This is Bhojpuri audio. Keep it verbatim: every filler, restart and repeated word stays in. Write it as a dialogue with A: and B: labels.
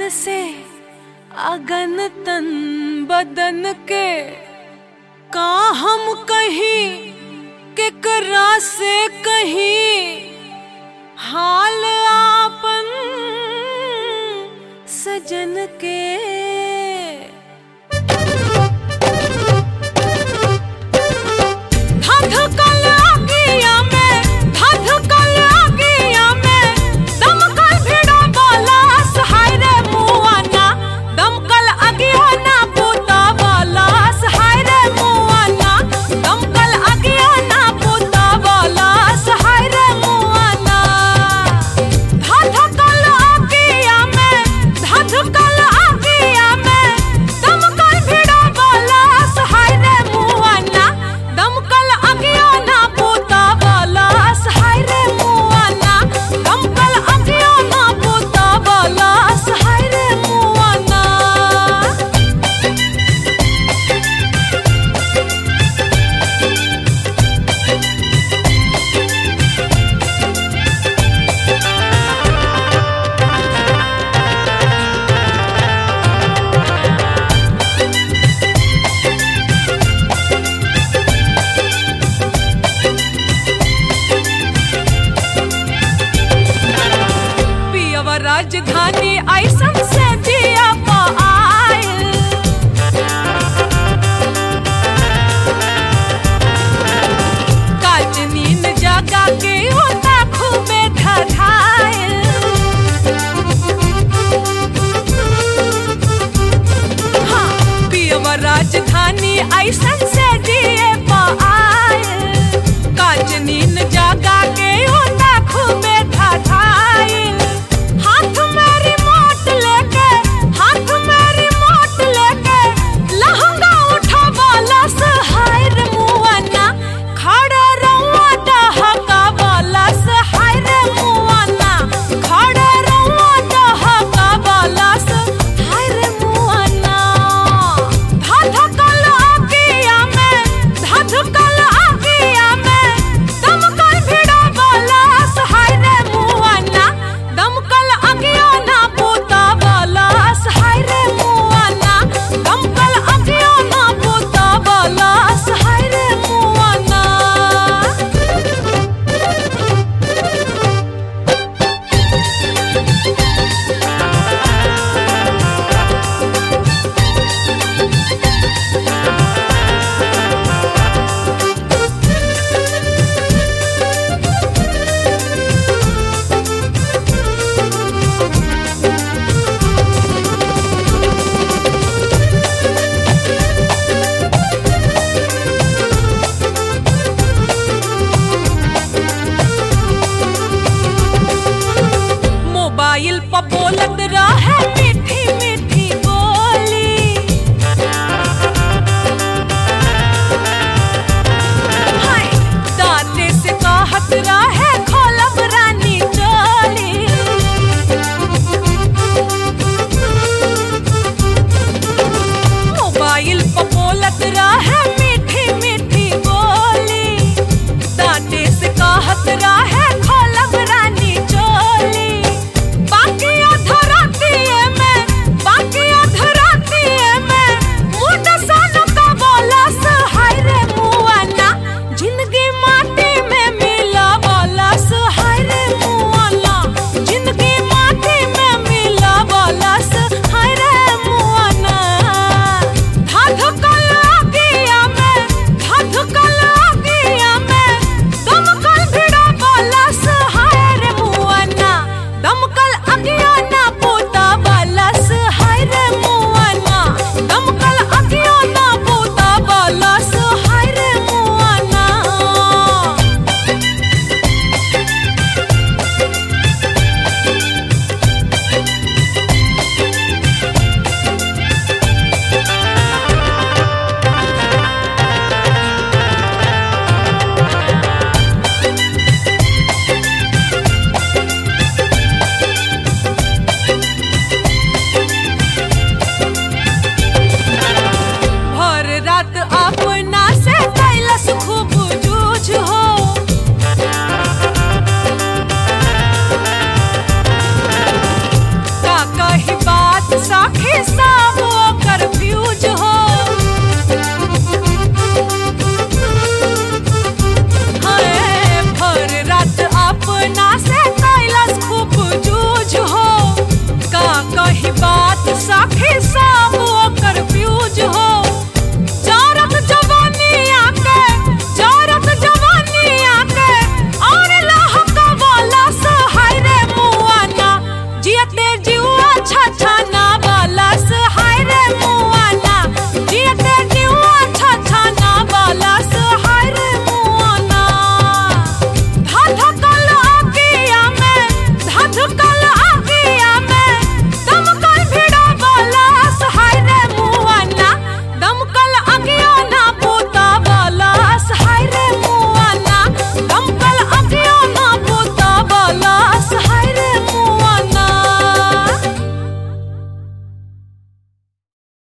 A: लगन से अगन तन बदन के का हम कहीं केकरा से कहीं हाल आपन सजन के। राजधानी ऐसन से दिया पायल काज नींद जगा के होता खूबे धधायल। हाँ पियवा राजधानी ऐसन से दिए पायल काज नींद जगा के होता खूबे धधायल। हाथ में रिमोट लेके हाथ में रिमोट लेके लहंगा उठा वाला सहाय रे मुआना खड़े रहुआ डहका वाला सहाय रे मुआना खड़े रहुआ डहका वाला सहाय रे मुआना। धधकल आगिया में धधकल आगिया में दमकल भिड़ा वाला सहाय रे मुआना दमकल मोबाइल पर बोलत रहे मीठी मीठी बोली हाय दांते से कहत रहे खोलब रानी चोली। मोबाइल पर बोलत रहे मीठी मीठी बोली दांते से कहत रहे खोलब रानी चोली। बाकी अधरतिए में झुका